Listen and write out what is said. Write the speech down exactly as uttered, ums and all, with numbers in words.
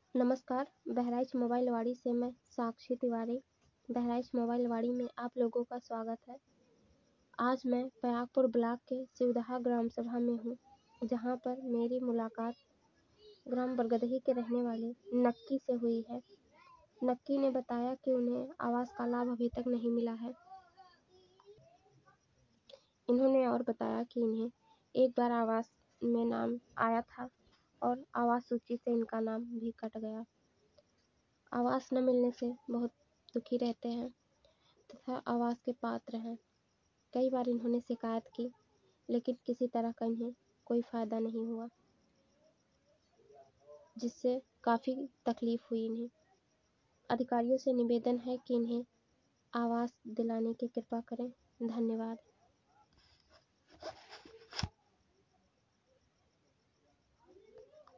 नमस्कार, बहराइच मोबाइल वाड़ी से मैं साक्षी तिवारी। बहराइच मोबाइल वाड़ी में आप लोगों का स्वागत है। आज मैं पयागपुर ब्लॉक के शिवदहा ग्राम सभा में हूँ, जहाँ पर मेरी मुलाकात ग्राम बरगदही के रहने वाले नक्की से हुई है। नक्की ने बताया कि उन्हें आवास का लाभ अभी तक नहीं मिला है। इन्होंने और बताया कि इन्हें एक बार आवास में नाम आया था और आवास सूची से इनका नाम भी कट गया। आवास न मिलने से बहुत दुखी रहते हैं तथा आवास के पात्र हैं। कई बार इन्होंने शिकायत की, लेकिन किसी तरह का इन्हें कोई फ़ायदा नहीं हुआ, जिससे काफ़ी तकलीफ़ हुई इन्हें। अधिकारियों से निवेदन है कि इन्हें आवास दिलाने की कृपा करें। धन्यवाद।